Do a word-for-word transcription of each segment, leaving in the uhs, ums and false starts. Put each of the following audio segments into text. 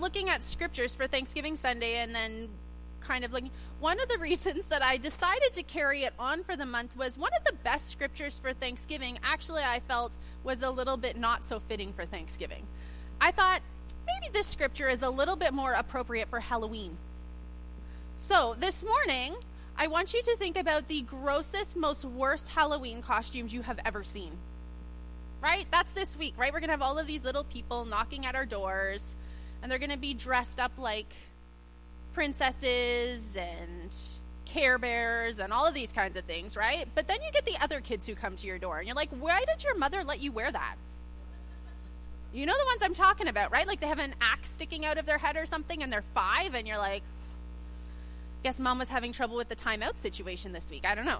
looking at scriptures for Thanksgiving Sunday and then kind of looking, one of the reasons that I decided to carry it on for the month was one of the best scriptures for Thanksgiving, actually I felt was a little bit not so fitting for Thanksgiving. I thought maybe this scripture is a little bit more appropriate for Halloween. So this morning, I want you to think about the grossest, most worst Halloween costumes you have ever seen. Right? That's this week, right? We're going to have all of these little people knocking at our doors, and they're going to be dressed up like princesses and Care Bears and all of these kinds of things, right? But then you get the other kids who come to your door, and you're like, why did your mother let you wear that? You know the ones I'm talking about, right? Like they have an axe sticking out of their head or something, and they're five, and you're like, guess mom was having trouble with the timeout situation this week. I don't know.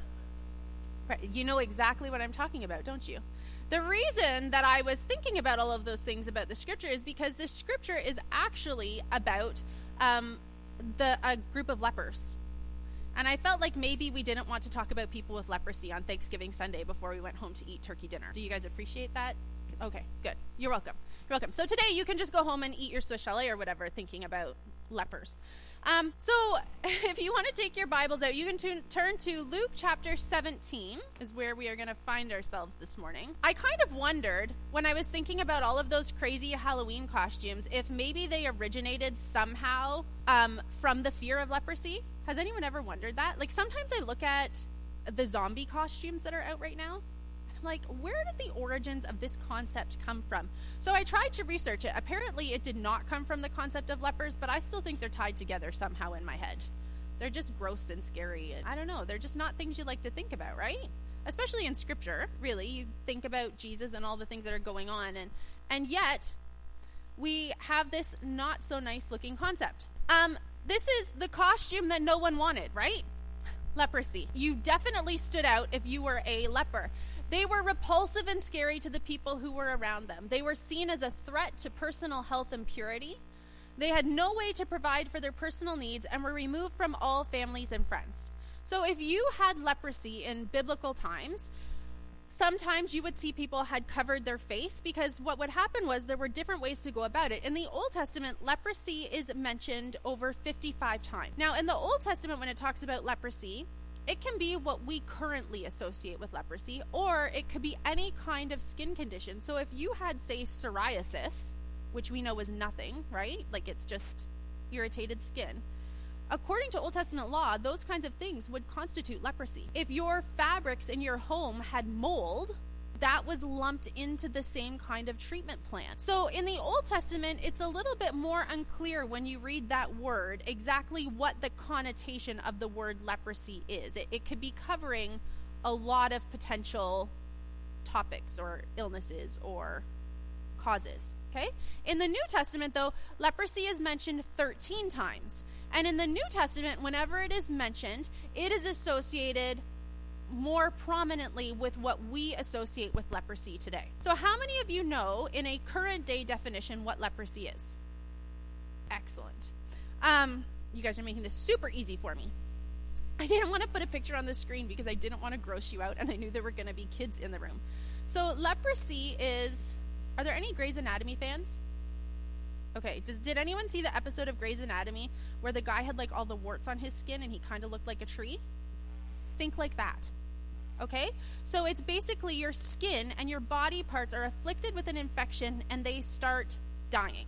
Right. You know exactly what I'm talking about, don't you? The reason that I was thinking about all of those things about the scripture is because this scripture is actually about um, the a group of lepers. And I felt like maybe we didn't want to talk about people with leprosy on Thanksgiving Sunday before we went home to eat turkey dinner. Do you guys appreciate that? Okay, good. You're welcome. You're welcome. So today you can just go home and eat your Swiss chalet or whatever, thinking about lepers. Um, so if you want to take your Bibles out, you can t- turn to Luke chapter seventeen is where we are going to find ourselves this morning. I kind of wondered when I was thinking about all of those crazy Halloween costumes, if maybe they originated somehow um, from the fear of leprosy. Has anyone ever wondered that? Like sometimes I look at the zombie costumes that are out right now. Like, where did the origins of this concept come from? So I tried to research it. Apparently, it did not come from the concept of lepers, but I still think they're tied together somehow in my head. They're just gross and scary. And I don't know. They're just not things you like to think about, right? Especially in Scripture, really. You think about Jesus and all the things that are going on. And, and yet, we have this not-so-nice-looking concept. Um, this is the costume that no one wanted, right? Leprosy. You definitely stood out if you were a leper. They were repulsive and scary to the people who were around them. They were seen as a threat to personal health and purity. They had no way to provide for their personal needs and were removed from all families and friends. So if you had leprosy in biblical times, sometimes you would see people had covered their face because what would happen was there were different ways to go about it. In the Old Testament, leprosy is mentioned over fifty-five times. Now, in the Old Testament, when it talks about leprosy, it can be what we currently associate with leprosy, or it could be any kind of skin condition. So if you had, say, psoriasis, which we know is nothing, right? Like it's just irritated skin. According to Old Testament law, those kinds of things would constitute leprosy. If your fabrics in your home had mold, that was lumped into the same kind of treatment plan. So in the Old Testament, it's a little bit more unclear when you read that word exactly what the connotation of the word leprosy is. It, it could be covering a lot of potential topics or illnesses or causes, okay? In the New Testament, though, leprosy is mentioned thirteen times. And in the New Testament, whenever it is mentioned, it is associated more prominently with what we associate with leprosy today. So how many of you know in a current day definition what leprosy is? Excellent. Um, you guys are making this super easy for me. I didn't want to put a picture on the screen because I didn't want to gross you out and I knew there were going to be kids in the room. So leprosy is, are there any Grey's Anatomy fans? Okay, Does, did anyone see the episode of Grey's Anatomy where the guy had like all the warts on his skin and he kind of looked like a tree? Think like that. Okay? So it's basically your skin and your body parts are afflicted with an infection and they start dying.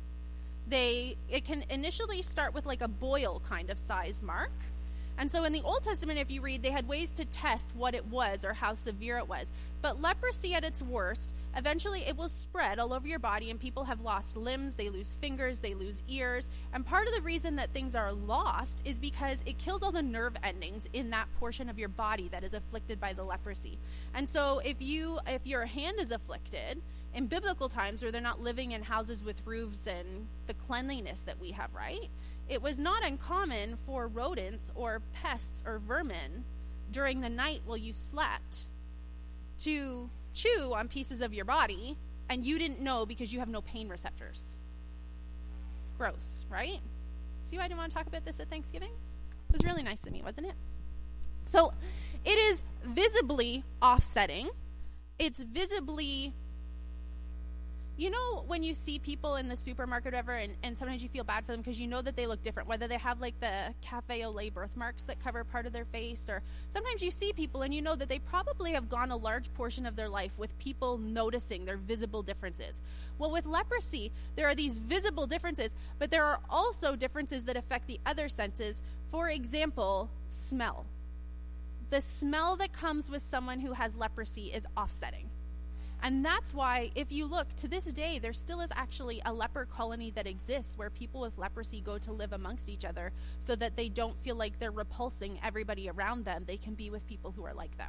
They, it can initially start with like a boil kind of size mark. And so in the Old Testament, if you read, they had ways to test what it was or how severe it was. But leprosy at its worst, eventually it will spread all over your body and people have lost limbs, they lose fingers, they lose ears. And part of the reason that things are lost is because it kills all the nerve endings in that portion of your body that is afflicted by the leprosy. And so if you, if your hand is afflicted, in biblical times where they're not living in houses with roofs and the cleanliness that we have, right? It was not uncommon for rodents or pests or vermin during the night while you slept to chew on pieces of your body and you didn't know because you have no pain receptors. Gross, right? See why I didn't want to talk about this at Thanksgiving? It was really nice of me, wasn't it? So it is visibly offsetting. It's visibly You know, when you see people in the supermarket or whatever, and, and sometimes you feel bad for them because you know that they look different, whether they have like the cafe au lait birthmarks that cover part of their face, or sometimes you see people and you know that they probably have gone a large portion of their life with people noticing their visible differences. Well, with leprosy, there are these visible differences, but there are also differences that affect the other senses. For example, smell. The smell that comes with someone who has leprosy is offsetting. And that's why, if you look, to this day, there still is actually a leper colony that exists where people with leprosy go to live amongst each other so that they don't feel like they're repulsing everybody around them. They can be with people who are like them.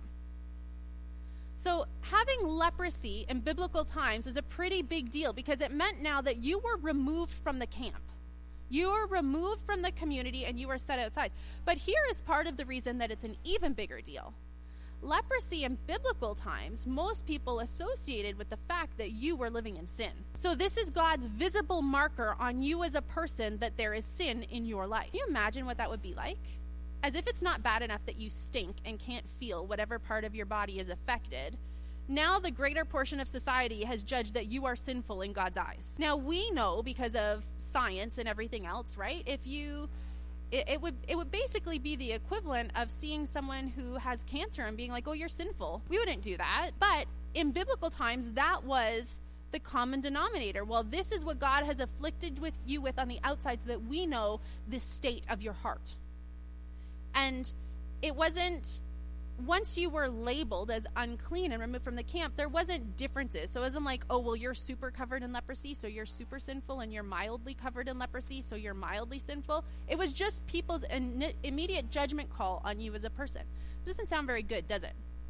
So having leprosy in biblical times was a pretty big deal because it meant now that you were removed from the camp. You are removed from the community and you are set outside. But here is part of the reason that it's an even bigger deal. Leprosy in biblical times, most people associated with the fact that you were living in sin. So this is God's visible marker on you as a person that there is sin in your life. Can you imagine what that would be like? As if it's not bad enough that you stink and can't feel whatever part of your body is affected. Now the greater portion of society has judged that you are sinful in God's eyes. Now we know because of science and everything else, right? If you... It, it would it would basically be the equivalent of seeing someone who has cancer and being like, oh, you're sinful. We wouldn't do that. But in biblical times, that was the common denominator. Well, this is what God has afflicted with you with on the outside so that we know the state of your heart. And it wasn't, once you were labeled as unclean and removed from the camp, there wasn't differences. So it wasn't like, oh, well, you're super covered in leprosy, so you're super sinful, and you're mildly covered in leprosy, so you're mildly sinful. It was just people's in- immediate judgment call on you as a person. Doesn't sound very good, does it?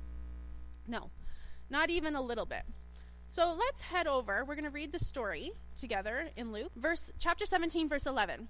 No, not even a little bit. So let's head over. We're going to read the story together in Luke, verse chapter seventeen, verse eleven.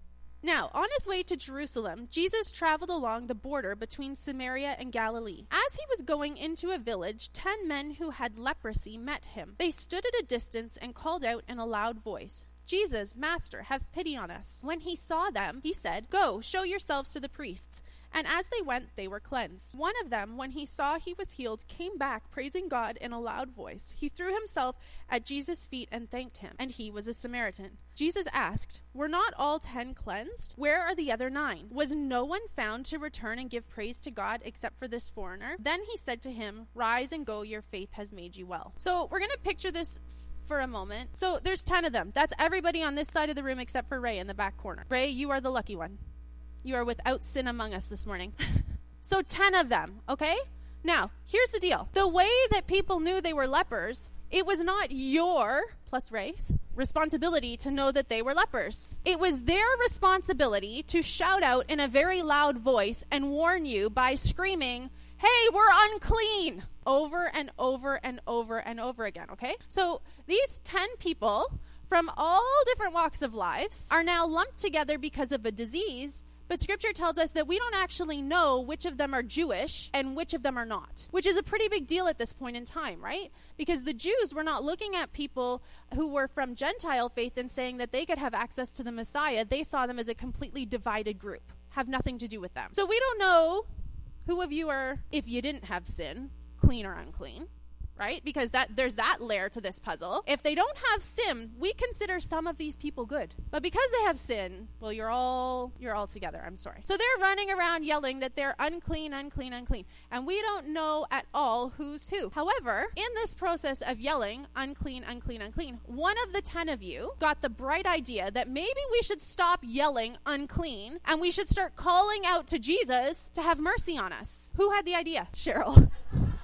Now, on his way to Jerusalem, Jesus traveled along the border between Samaria and Galilee. As he was going into a village, ten men who had leprosy met him. They stood at a distance and called out in a loud voice, Jesus, Master, have pity on us. When he saw them, he said, Go, show yourselves to the priests. And as they went, they were cleansed. One of them, when he saw he was healed, came back, praising God in a loud voice. He threw himself at Jesus' feet and thanked him, and he was a Samaritan. Jesus asked, Were not all ten cleansed? Where are the other nine? Was no one found to return and give praise to God except for this foreigner? Then he said to him, Rise and go, your faith has made you well. So we're going to picture this for a moment. So there's ten of them. That's everybody on this side of the room except for Ray in the back corner. Ray, you are the lucky one. You are without sin among us this morning. So ten of them, okay? Now, here's the deal. The way that people knew they were lepers, it was not your, plus Ray's, responsibility to know that they were lepers. It was their responsibility to shout out in a very loud voice and warn you by screaming, hey, we're unclean, over and over and over and over again, okay? So these ten people from all different walks of lives are now lumped together because of a disease. But scripture tells us that we don't actually know which of them are Jewish and which of them are not, which is a pretty big deal at this point in time, right? Because the Jews were not looking at people who were from Gentile faith and saying that they could have access to the Messiah. They saw them as a completely divided group, have nothing to do with them. So we don't know who of you are, if you didn't have sin, clean or unclean. Right? Because that there's that layer to this puzzle. If they don't have sin, we consider some of these people good. But because they have sin, well, you're all you're all together. I'm sorry. So they're running around yelling that they're unclean, unclean, unclean. And we don't know at all who's who. However, in this process of yelling, unclean, unclean, unclean, one of the ten of you got the bright idea that maybe we should stop yelling unclean and we should start calling out to Jesus to have mercy on us. Who had the idea? Cheryl.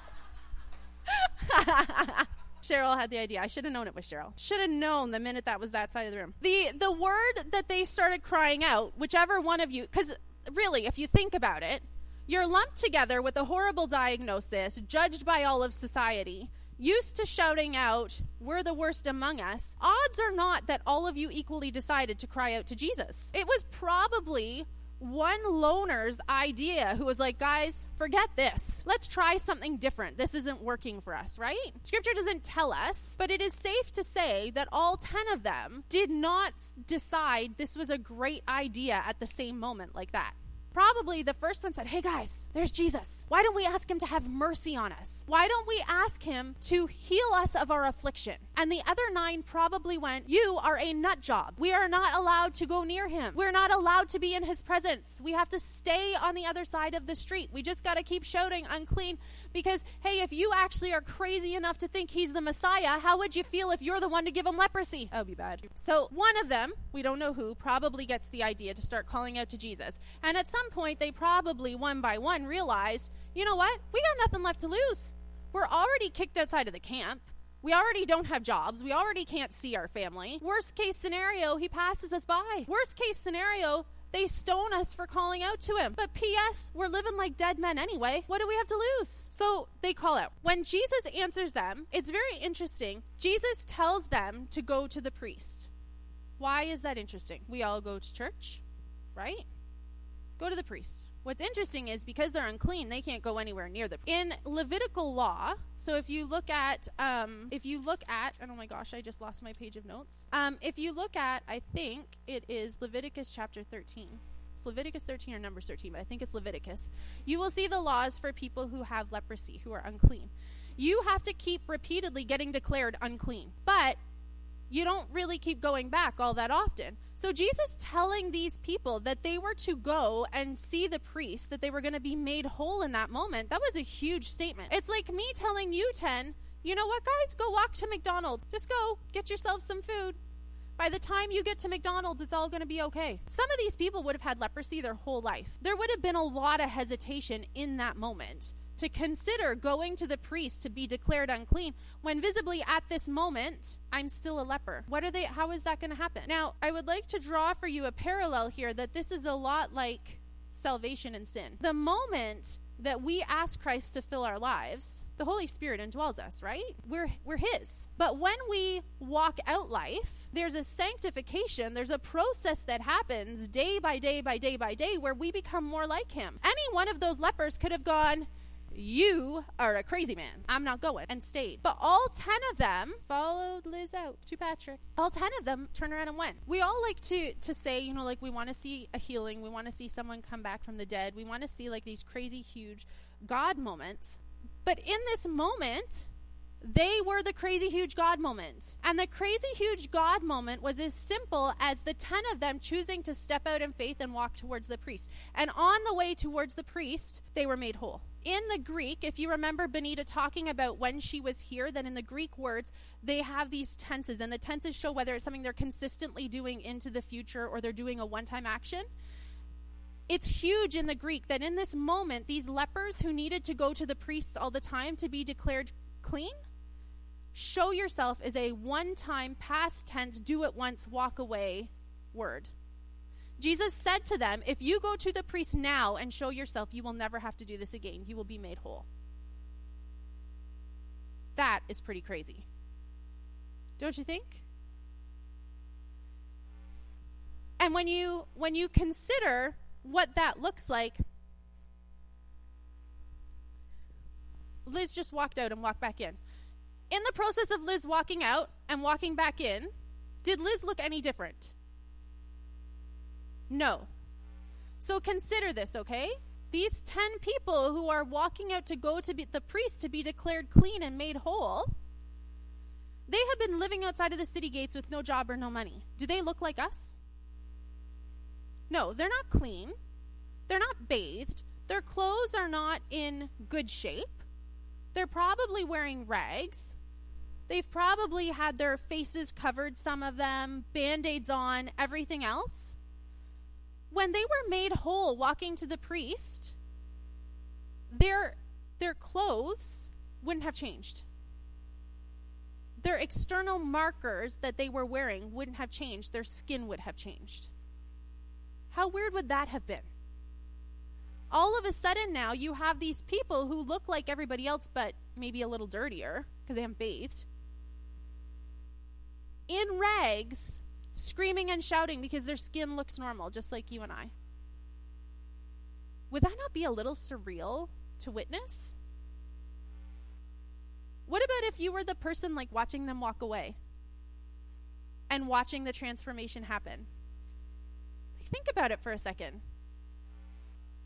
Cheryl had the idea. I should have known it was Cheryl. Should have known the minute that was that side of the room. The the word that they started crying out, whichever one of you, because really, if you think about it, you're lumped together with a horrible diagnosis, judged by all of society, used to shouting out, we're the worst among us. Odds are not that all of you equally decided to cry out to Jesus. It was probably one loner's idea who was like, guys, forget this. Let's try something different. This isn't working for us, right? Scripture doesn't tell us, but it is safe to say that all ten of them did not decide this was a great idea at the same moment like that. probably the first one said, hey guys, there's Jesus. Why don't we ask him to have mercy on us? Why don't we ask him to heal us of our affliction? And the other nine probably went, you are a nut job. We are not allowed to go near him. We're not allowed to be in his presence. We have to stay on the other side of the street. We just got to keep shouting unclean because, hey, if you actually are crazy enough to think he's the Messiah, how would you feel if you're the one to give him leprosy? That would be bad. So one of them, we don't know who, probably gets the idea to start calling out to Jesus. And at some point, they probably one by one realized, you know what? We got nothing left to lose. We're already kicked outside of the camp. We already don't have jobs. We already can't see our family. Worst case scenario, he passes us by. Worst case scenario, they stone us for calling out to him. But P S, we're living like dead men anyway. What do we have to lose? So they call out. When Jesus answers them, it's very interesting. Jesus tells them to go to the priest. Why is that interesting? We all go to church, right? Go to the priest. What's interesting is because they're unclean, they can't go anywhere near the in Levitical law. So if you look at, um, if you look at, and oh my gosh, I just lost my page of notes. Um, if you look at, I think it is Leviticus chapter thirteen. It's Leviticus thirteen or Numbers thirteen, but I think it's Leviticus. You will see the laws for people who have leprosy, who are unclean. You have to keep repeatedly getting declared unclean, but you don't really keep going back all that often. So Jesus telling these people that they were to go and see the priest, that they were going to be made whole in that moment, that was a huge statement. It's like me telling you ten, you know what, guys, go walk to McDonald's. Just go, get yourself some food. By the time you get to McDonald's, it's all going to be okay. Some of these people would have had leprosy their whole life. There would have been a lot of hesitation in that moment to consider going to the priest to be declared unclean when visibly at this moment, I'm still a leper. What are they, how is that going to happen? Now, I would like to draw for you a parallel here that this is a lot like salvation and sin. The moment that we ask Christ to fill our lives, the Holy Spirit indwells us, right? We're we're his. But when we walk out life, there's a sanctification, there's a process that happens day by day by day by day where we become more like him. Any one of those lepers could have gone, you are a crazy man. I'm not going, and stayed. But all ten of them followed Liz out to Patrick. All ten of them turned around and went. We all like to to say, you know, like we want to see a healing. We want to see someone come back from the dead. We want to see like these crazy, huge God moments. But in this moment, they were the crazy, huge God moment. And the crazy, huge God moment was as simple as the ten of them choosing to step out in faith and walk towards the priest. And on the way towards the priest, they were made whole. In the Greek, if you remember Benita talking about when she was here, then in the Greek words, they have these tenses. And the tenses show whether it's something they're consistently doing into the future or they're doing a one-time action. It's huge in the Greek that in this moment, these lepers who needed to go to the priests all the time to be declared clean, show yourself is a one-time, past tense, do it once, walk away word. Jesus said to them, if you go to the priest now and show yourself, you will never have to do this again. You will be made whole. That is pretty crazy. Don't you think? And when you when you consider what that looks like, Liz just walked out and walked back in. In the process of Liz walking out and walking back in, did Liz look any different? No. So consider this, okay? These ten people who are walking out to go to be the priest to be declared clean and made whole, they have been living outside of the city gates with no job or no money. Do they look like us? No, they're not clean. They're not bathed. Their clothes are not in good shape. They're probably wearing rags. They've probably had their faces covered, some of them, Band-Aids on, everything else. When they were made whole walking to the priest, their, their clothes wouldn't have changed. Their external markers that they were wearing wouldn't have changed. Their skin would have changed. How weird would that have been? All of a sudden now you have these people who look like everybody else but maybe a little dirtier because they haven't bathed, in rags, screaming and shouting because their skin looks normal, just like you and I. Would that not be a little surreal to witness? What about if you were the person like watching them walk away and watching the transformation happen? Think about it for a second.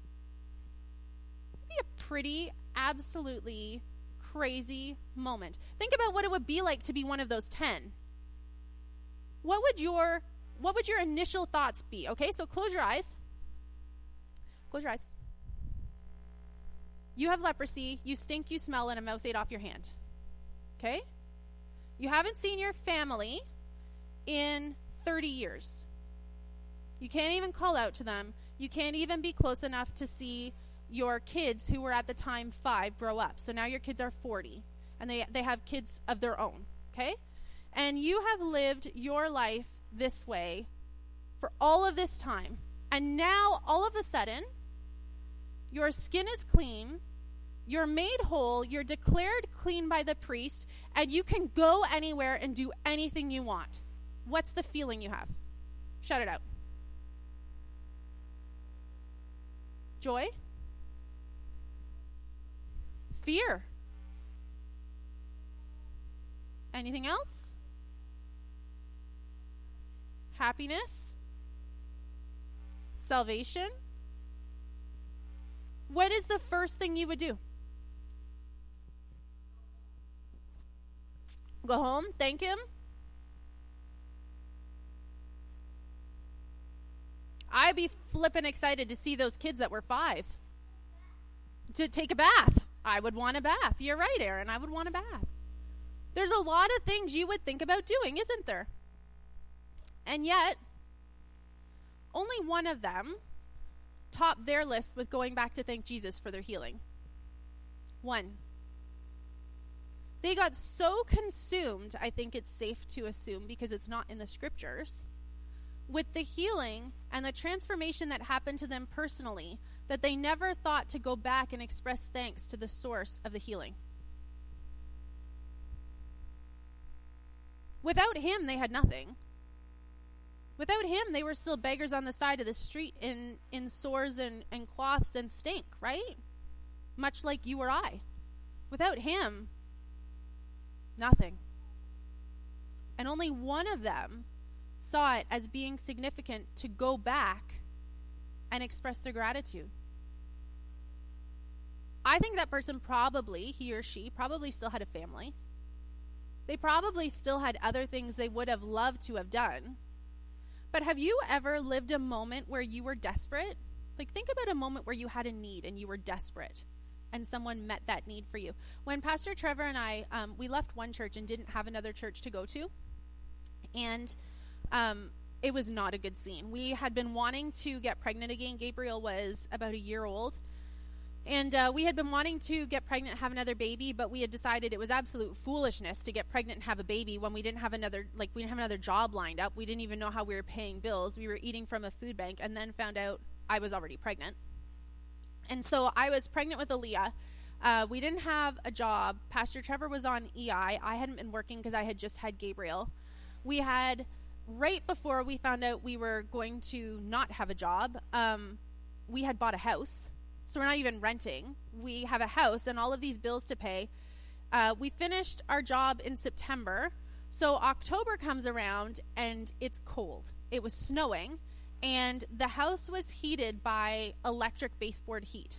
pretty absolutely crazy moment. Think about what it would be like to be one of those ten. What would your what would your initial thoughts be? Okay, so close your eyes. Close your eyes. You have leprosy, you stink, you smell, and a mouse ate off your hand. Okay? You haven't seen your family in thirty years. You can't even call out to them. You can't even be close enough to see your kids who were at the time five grow up. So now your kids are forty, and they, they have kids of their own. Okay? And you have lived your life this way for all of this time. And now, all of a sudden, your skin is clean, you're made whole, you're declared clean by the priest, and you can go anywhere and do anything you want. What's the feeling you have? Shout it out. Joy? Fear? Anything else? Happiness? Salvation? What is the first thing you would do? Go home, thank him. I'd be flippin' excited to see those kids that were five. To take a bath. I would want a bath. You're right, Aaron. I would want a bath. There's a lot of things you would think about doing, isn't there? And yet, only one of them topped their list with going back to thank Jesus for their healing. One. They got so consumed, I think it's safe to assume, because it's not in the scriptures, with the healing and the transformation that happened to them personally, that they never thought to go back and express thanks to the source of the healing. Without him, they had nothing. Without him, they were still beggars on the side of the street in, in sores and, and cloths and stink, right? Much like you or I. Without him, nothing. And only one of them saw it as being significant to go back and express their gratitude. I think that person probably, he or she, probably still had a family. They probably still had other things they would have loved to have done. But have you ever lived a moment where you were desperate? Like, think about a moment where you had a need and you were desperate and someone met that need for you. When Pastor Trevor and I, um, we left one church and didn't have another church to go to. And um, it was not a good scene. We had been wanting to get pregnant again. Gabriel was about a year old. And uh, we had been wanting to get pregnant and have another baby, but we had decided it was absolute foolishness to get pregnant and have a baby when we didn't have another, like, we didn't have another job lined up. We didn't even know how we were paying bills. We were eating from a food bank and then found out I was already pregnant. And so I was pregnant with Aaliyah. Uh, we didn't have a job. Pastor Trevor was on E I. I hadn't been working because I had just had Gabriel. We had, right before we found out we were going to not have a job, um, we had bought a house. So we're not even renting. We have a house and all of these bills to pay. Uh, we finished our job in September. So October comes around and it's cold. It was snowing and the house was heated by electric baseboard heat.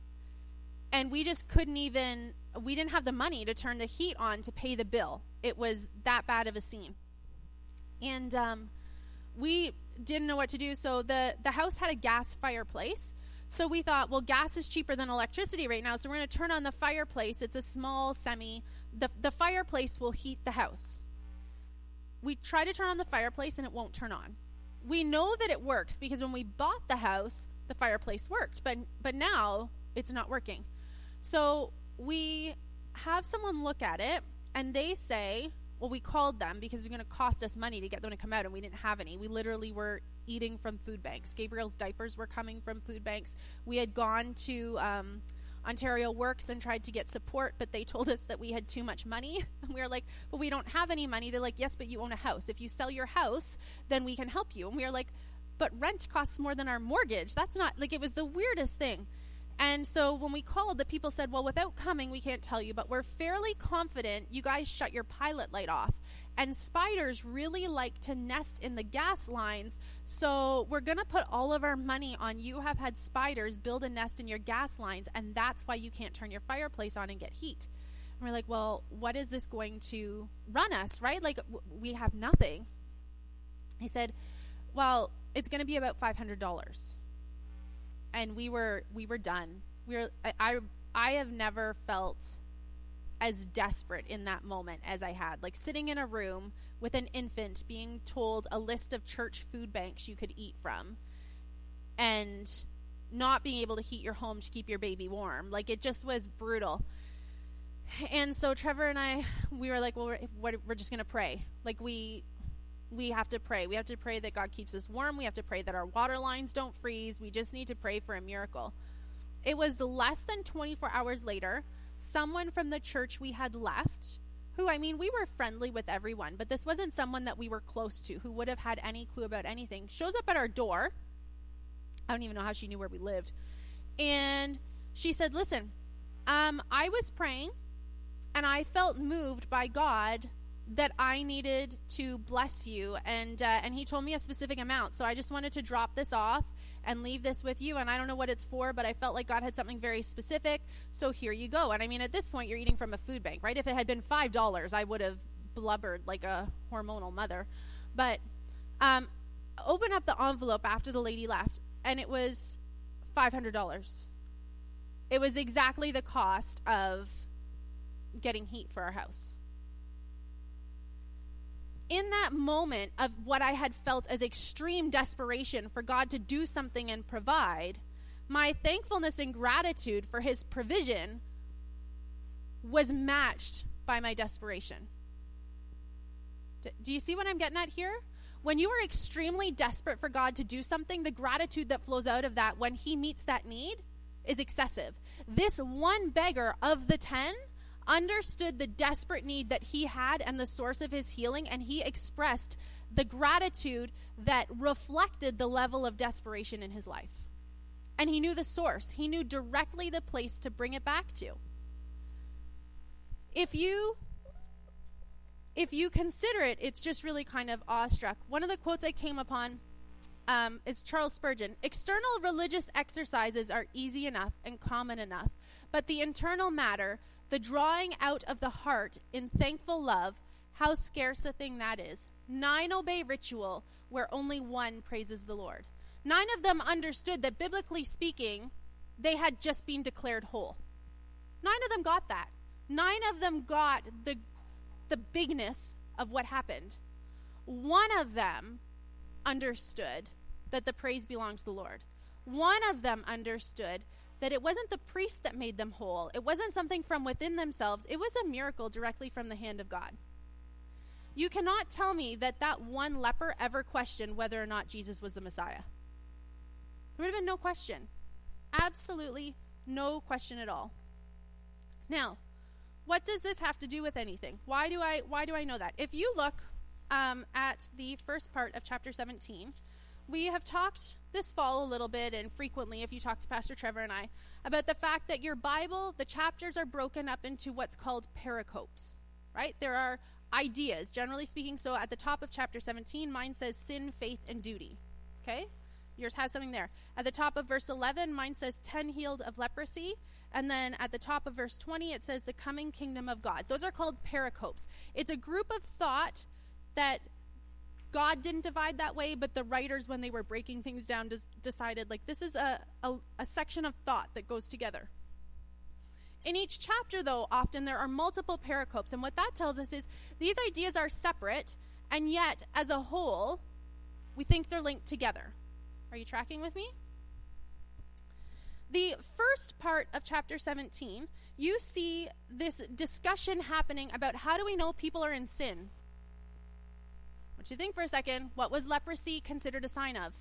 And we just couldn't even, we didn't have the money to turn the heat on to pay the bill. It was that bad of a scene. And um, we didn't know what to do. So the, the house had a gas fireplace. So we thought, well, gas is cheaper than electricity right now, so we're going to turn on the fireplace. It's a small semi. The, the fireplace will heat the house. We try to turn on the fireplace, and it won't turn on. We know that it works because when we bought the house, the fireplace worked, but but now it's not working. So we have someone look at it, and they say, well, we called them because it's going to cost us money to get them to come out, and we didn't have any. We literally were eating from food banks. Gabriel's diapers were coming from food banks. We had gone to um, Ontario Works and tried to get support, but they told us that we had too much money. And we were like, but we don't have any money. They're like, yes, but you own a house. If you sell your house, then we can help you. And we were like, but rent costs more than our mortgage. That's not, like, it was the weirdest thing. And so when we called, the people said, well, without coming, we can't tell you, but we're fairly confident you guys shut your pilot light off. And spiders really like to nest in the gas lines, so we're going to put all of our money on you have had spiders build a nest in your gas lines, and that's why you can't turn your fireplace on and get heat. And we're like, well, what is this going to run us, right? Like, w- we have nothing. He said, well, it's going to be about five hundred dollars. And we were we were done. We were I, I I have never felt as desperate in that moment as I had. Like sitting in a room with an infant being told a list of church food banks you could eat from and not being able to heat your home to keep your baby warm. Like it just was brutal. And so Trevor and I, we were like, well, we're, we're just going to pray. Like we... We have to pray. We have to pray that God keeps us warm. We have to pray that our water lines don't freeze. We just need to pray for a miracle. It was less than twenty-four hours later, someone from the church we had left, who, I mean, we were friendly with everyone, but this wasn't someone that we were close to, who would have had any clue about anything, shows up at our door. I don't even know how she knew where we lived. And she said, listen, um, I was praying, and I felt moved by God that I needed to bless you, and uh, and he told me a specific amount, so I just wanted to drop this off and leave this with you, and I don't know what it's for, but I felt like God had something very specific, so here you go. And I mean, at this point, you're eating from a food bank, right? If it had been five dollars, I would have blubbered like a hormonal mother. But um, open up the envelope after the lady left, and it was five hundred dollars. It was exactly the cost of getting heat for our house. In that moment of what I had felt as extreme desperation for God to do something and provide, my thankfulness and gratitude for his provision was matched by my desperation. D- do you see what I'm getting at here? When you are extremely desperate for God to do something, the gratitude that flows out of that when he meets that need is excessive. This one beggar of the ten understood the desperate need that he had and the source of his healing, and he expressed the gratitude that reflected the level of desperation in his life. And he knew the source. He knew directly the place to bring it back to. If you if you consider it, it's just really kind of awestruck. One of the quotes I came upon um, is Charles Spurgeon. External religious exercises are easy enough and common enough, but the internal matter, the drawing out of the heart in thankful love, how scarce a thing that is. Nine obey ritual where only one praises the Lord. Nine of them understood that biblically speaking, they had just been declared whole. Nine of them got that. Nine of them got the, the bigness of what happened. One of them understood that the praise belonged to the Lord. One of them understood that it wasn't the priest that made them whole. It wasn't something from within themselves. It was a miracle directly from the hand of God. You cannot tell me that that one leper ever questioned whether or not Jesus was the Messiah. There would have been no question. Absolutely no question at all. Now, what does this have to do with anything? Why do I why do I know that? If you look um, at the first part of chapter seventeen, we have talked this fall a little bit, and frequently, if you talk to Pastor Trevor and I, about the fact that your Bible, the chapters are broken up into what's called pericopes, right? There are ideas, generally speaking. So at the top of chapter seventeen, mine says sin, faith, and duty, okay? Yours has something there. At the top of verse eleven, mine says ten healed of leprosy. And then at the top of verse twenty, it says the coming kingdom of God. Those are called pericopes. It's a group of thought that God didn't divide that way, but the writers, when they were breaking things down, des- decided, like, this is a, a, a section of thought that goes together. In each chapter, though, often there are multiple pericopes, and what that tells us is these ideas are separate, and yet, as a whole, we think they're linked together. Are you tracking with me? The first part of chapter seventeen, you see this discussion happening about how do we know people are in sin? I want you to think for a second. What was leprosy considered a sign of?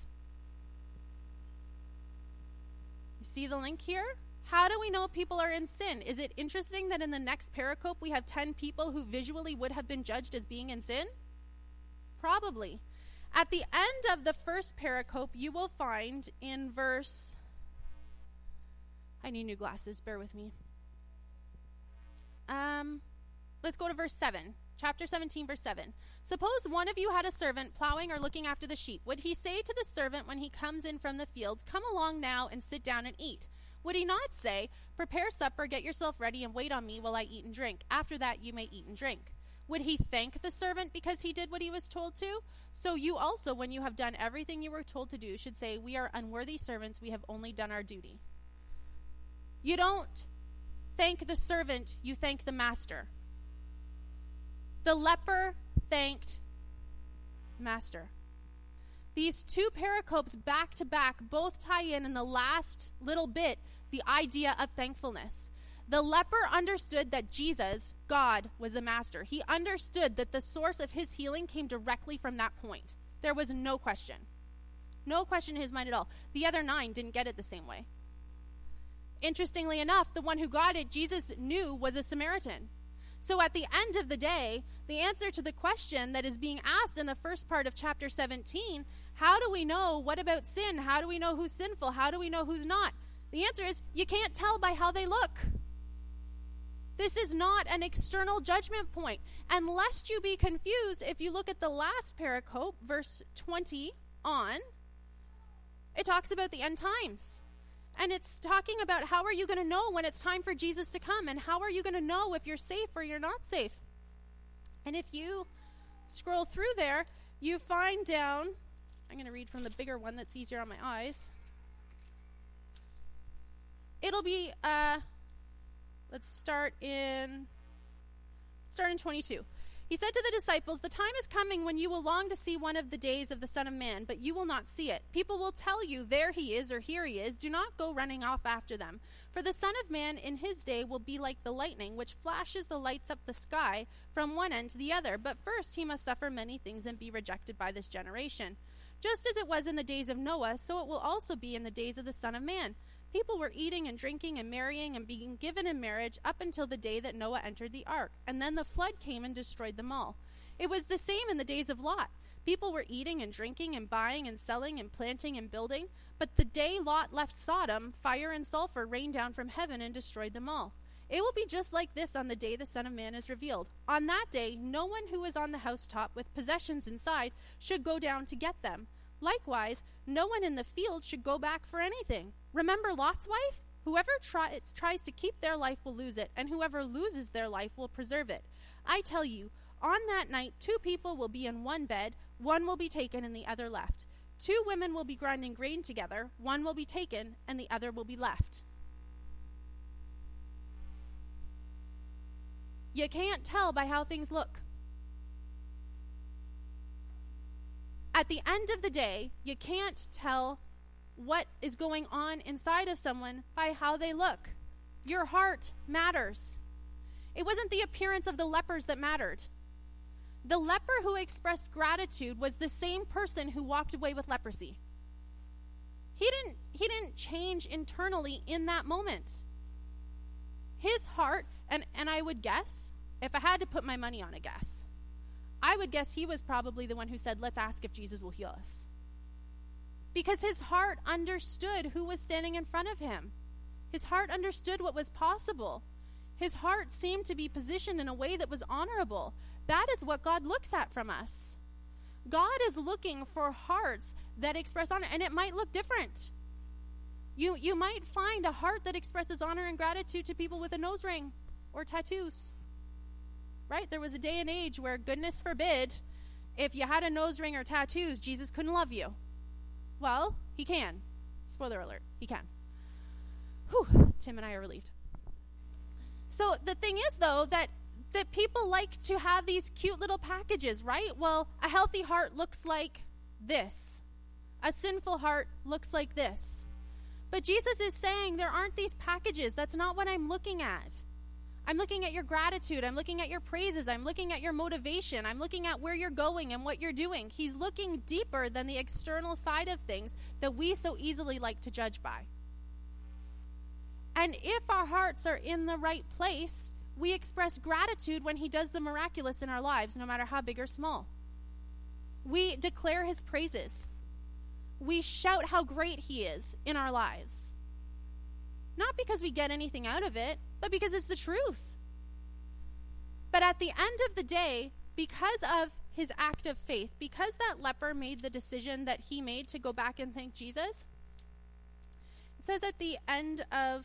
You see the link here? How do we know people are in sin? Is it interesting that in the next pericope we have ten people who visually would have been judged as being in sin? Probably. At the end of the first pericope, you will find in verse I need new glasses. Bear with me. Um, let's go to verse seven. Chapter seventeen, verse seven. Suppose one of you had a servant plowing or looking after the sheep. Would he say to the servant when he comes in from the field, "Come along now and sit down and eat"? Would he not say, "Prepare supper, get yourself ready, and wait on me while I eat and drink. After that you may eat and drink"? Would he thank the servant because he did what he was told to? So you also, when you have done everything you were told to do, should say, "We are unworthy servants, we have only done our duty." You don't thank the servant, you thank the master. The leper thanked master. These two pericopes back to back both tie in in the last little bit the idea of thankfulness. The leper understood that Jesus, God, was the master. He understood that the source of his healing came directly from that point. There was no question. No question in his mind at all. The other nine didn't get it the same way. Interestingly enough, the one who got it, Jesus knew, was a Samaritan. So at the end of the day, the answer to the question that is being asked in the first part of chapter seventeen, how do we know what about sin? How do we know who's sinful? How do we know who's not? The answer is, you can't tell by how they look. This is not an external judgment point. And lest you be confused, if you look at the last pericope, verse twenty on, it talks about the end times. And it's talking about how are you going to know when it's time for Jesus to come, and how are you going to know if you're safe or you're not safe. And if you scroll through there, you find down, I'm going to read from the bigger one that's easier on my eyes. It'll be, uh, let's start in, start in twenty-two. He said to the disciples, "The time is coming when you will long to see one of the days of the Son of Man, but you will not see it. People will tell you, 'There he is,' or 'Here he is.' Do not go running off after them. For the Son of Man in his day will be like the lightning, which flashes the lights up the sky from one end to the other. But first he must suffer many things and be rejected by this generation. Just as it was in the days of Noah, so it will also be in the days of the Son of Man. People were eating and drinking and marrying and being given in marriage up until the day that Noah entered the ark. And then the flood came and destroyed them all. It was the same in the days of Lot. People were eating and drinking and buying and selling and planting and building. But the day Lot left Sodom, fire and sulfur rained down from heaven and destroyed them all. It will be just like this on the day the Son of Man is revealed. On that day, no one who is on the housetop with possessions inside should go down to get them. Likewise, no one in the field should go back for anything. Remember Lot's wife? Whoever tries, tries to keep their life will lose it, and whoever loses their life will preserve it. I tell you, on that night, two people will be in one bed, one will be taken and the other left. Two women will be grinding grain together, one will be taken and the other will be left." You can't tell by how things look. At the end of the day, you can't tell what is going on inside of someone by how they look. Your heart matters. It wasn't the appearance of the lepers that mattered. The leper who expressed gratitude was the same person who walked away with leprosy. He didn't, he didn't change internally in that moment. His heart, and, and I would guess, if I had to put my money on a guess, I would guess he was probably the one who said, "Let's ask if Jesus will heal us." Because his heart understood who was standing in front of him. His heart understood what was possible. His heart seemed to be positioned in a way that was honorable. That is what God looks at from us. God is looking for hearts that express honor, and it might look different. You, you might find a heart that expresses honor and gratitude to people with a nose ring or tattoos. Right? There was a day and age where, goodness forbid, if you had a nose ring or tattoos, Jesus couldn't love you. Well, he can. Spoiler alert, he can. Whew, Tim and I are relieved. So the thing is, though, that, that people like to have these cute little packages, right? Well, a healthy heart looks like this. A sinful heart looks like this. But Jesus is saying there aren't these packages. That's not what I'm looking at. I'm looking at your gratitude. I'm looking at your praises. I'm looking at your motivation. I'm looking at where you're going and what you're doing. He's looking deeper than the external side of things that we so easily like to judge by. And if our hearts are in the right place, we express gratitude when he does the miraculous in our lives, no matter how big or small. We declare his praises. We shout how great he is in our lives. Not because we get anything out of it, but because it's the truth. But at the end of the day, because of his act of faith, because that leper made the decision that he made to go back and thank Jesus, it says at the end of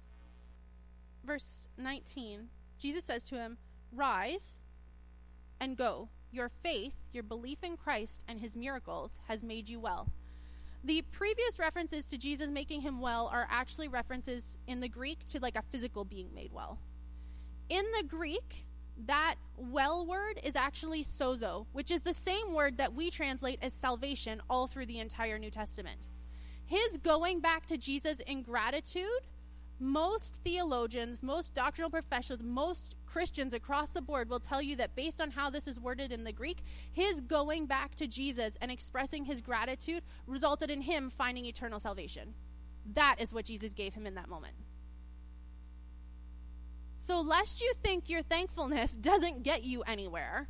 verse nineteen, Jesus says to him, "Rise and go. Your faith, your belief in Christ and his miracles has made you well." The previous references to Jesus making him well are actually references in the Greek to like a physical being made well. In the Greek, that well word is actually sozo, which is the same word that we translate as salvation all through the entire New Testament. His going back to Jesus in gratitude, most theologians, most doctrinal professionals, most Christians across the board will tell you that based on how this is worded in the Greek, his going back to Jesus and expressing his gratitude resulted in him finding eternal salvation. That is what Jesus gave him in that moment. So lest you think your thankfulness doesn't get you anywhere,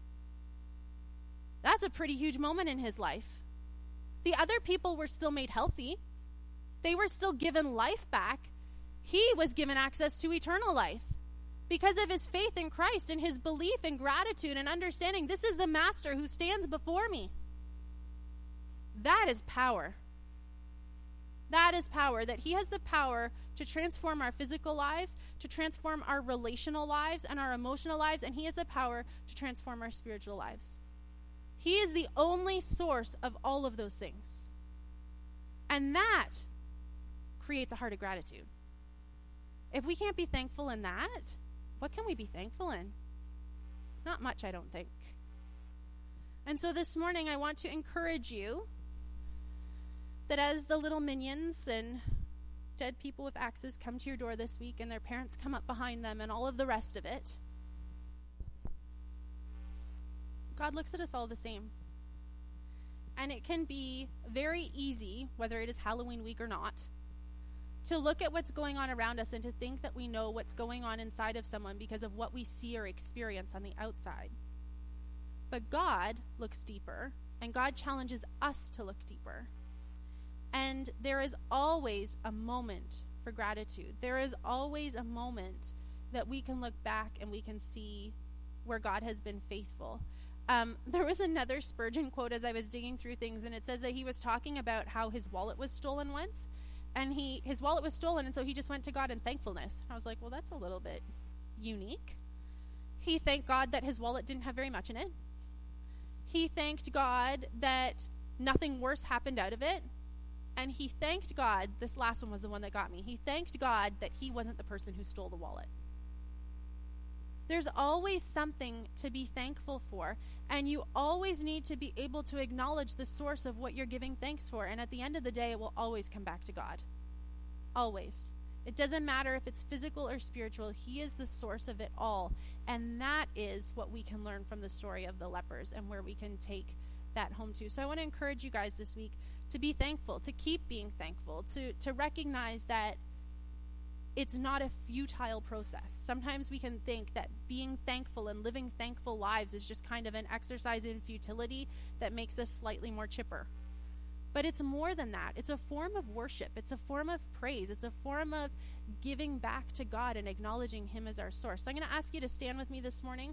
that's a pretty huge moment in his life. The other people were still made healthy. They were still given life back. He was given access to eternal life because of his faith in Christ and his belief and gratitude and understanding this is the master who stands before me. That is power. That is power, that he has the power to transform our physical lives, to transform our relational lives and our emotional lives, and he has the power to transform our spiritual lives. He is the only source of all of those things. And that creates a heart of gratitude. If we can't be thankful in that, what can we be thankful in? Not much, I don't think. And so this morning, I want to encourage you that as the little minions and dead people with axes come to your door this week and their parents come up behind them and all of the rest of it, God looks at us all the same. And it can be very easy, whether it is Halloween week or not, to look at what's going on around us and to think that we know what's going on inside of someone because of what we see or experience on the outside. But God looks deeper, and God challenges us to look deeper. And there is always a moment for gratitude. There is always a moment that we can look back and we can see where God has been faithful. Um, there was another Spurgeon quote as I was digging through things, and it says that he was talking about how his wallet was stolen once. And he his wallet was stolen, and so he just went to God in thankfulness. I was like, well, that's a little bit unique. He thanked God that his wallet didn't have very much in it. He thanked God that nothing worse happened out of it. And he thanked God, this last one was the one that got me. He thanked God that he wasn't the person who stole the wallet. There's always something to be thankful for, and you always need to be able to acknowledge the source of what you're giving thanks for, and at the end of the day, it will always come back to God. Always. It doesn't matter if it's physical or spiritual. He is the source of it all, and that is what we can learn from the story of the lepers and where we can take that home to. So I want to encourage you guys this week to be thankful, to keep being thankful, to, to recognize that it's not a futile process. Sometimes we can think that being thankful and living thankful lives is just kind of an exercise in futility that makes us slightly more chipper. But it's more than that. It's a form of worship. It's a form of praise. It's a form of giving back to God and acknowledging him as our source. So I'm going to ask you to stand with me this morning.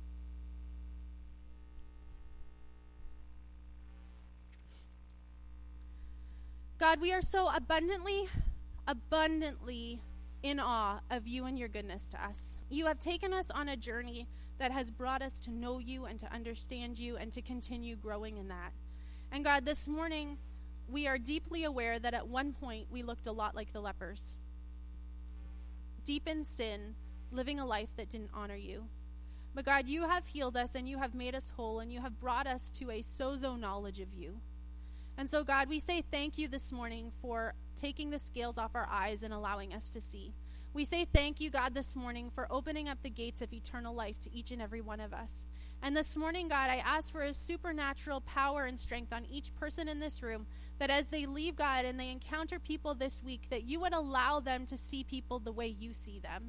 God, we are so abundantly, abundantly in awe of you and your goodness to us. You have taken us on a journey that has brought us to know you and to understand you and to continue growing in that. And God, this morning, we are deeply aware that at one point we looked a lot like the lepers. Deep in sin, living a life that didn't honor you. But God, you have healed us and you have made us whole and you have brought us to a sozo knowledge of you. And so, God, we say thank you this morning for taking the scales off our eyes and allowing us to see. We say thank you, God, this morning for opening up the gates of eternal life to each and every one of us. And this morning, God, I ask for a supernatural power and strength on each person in this room, that as they leave, God, and they encounter people this week, that you would allow them to see people the way you see them.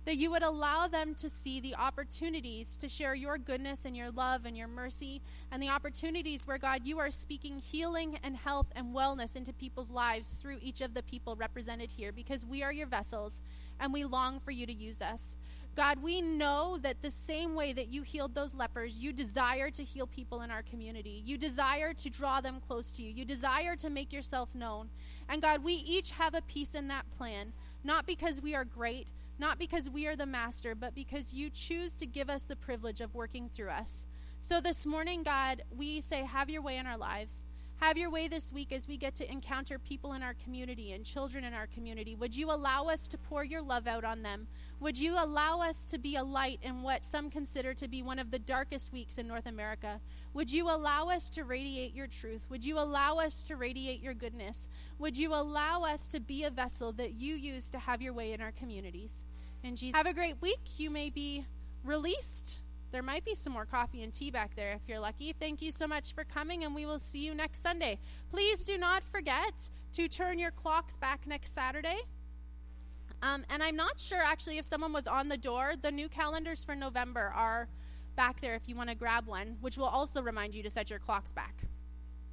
that you would allow them to see the opportunities to share your goodness and your love and your mercy, and the opportunities where, God, you are speaking healing and health and wellness into people's lives through each of the people represented here, because we are your vessels and we long for you to use us. God, we know that the same way that you healed those lepers, you desire to heal people in our community. You desire to draw them close to you. You desire to make yourself known. And God, we each have a piece in that plan, not because we are great, not because we are the master, but because you choose to give us the privilege of working through us. So this morning, God, we say, have your way in our lives. Have your way this week as we get to encounter people in our community and children in our community. Would you allow us to pour your love out on them? Would you allow us to be a light in what some consider to be one of the darkest weeks in North America? Would you allow us to radiate your truth? Would you allow us to radiate your goodness? Would you allow us to be a vessel that you use to have your way in our communities? In Jesus, have a great week. You may be released. There might be some more coffee and tea back there if you're lucky. Thank you so much for coming, and we will see you next Sunday. Please do not forget to turn your clocks back next Saturday. Um, and I'm not sure, actually, if someone was on the door. The new calendars for November are back there if you want to grab one, which will also remind you to set your clocks back.